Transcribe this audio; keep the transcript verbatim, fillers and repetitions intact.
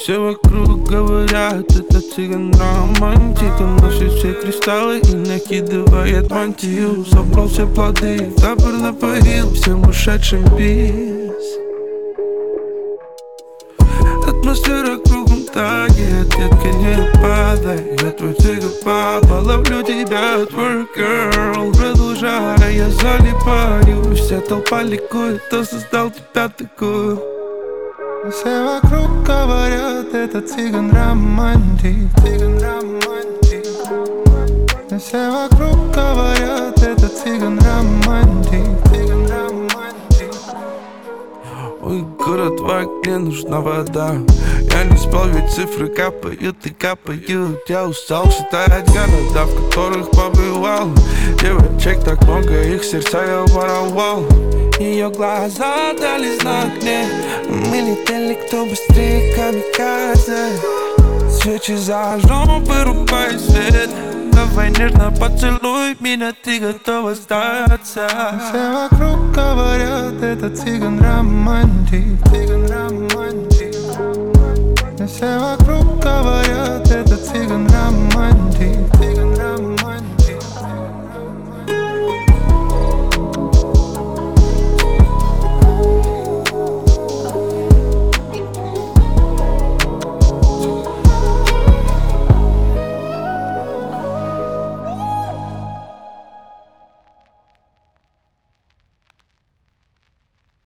Все вокруг говорят, это цыган романтик. Он носит все кристаллы и накидывает мантию. Собрал все плоды, табор напоил всем ушедшим бис. Атмосфера кругом тает, детка, не падай. Я твой цыган папа, ловлю тебя, twerk girl. Продолжай, я залипаю. Вся толпа ликует, кто создал тебя такую. Все вокруг говорят, это цыган романтик, цыган романтик. Все вокруг говорят, это цыган романтик, цыган романтик. Ой, город в окне, нужна вода. Я не спал, ведь цифры капают и капают. Я устал считать города, в которых побывал. Девочек так много, их сердца я воровал. Ее глаза дали знак мне. Мы летели, кто быстрее, камикадзе. Свечи зажжем, вырубай свет. Давай нежно поцелуй меня, ты готова сдаться. Все вокруг говорят, это цыган романтик, цыган романтик.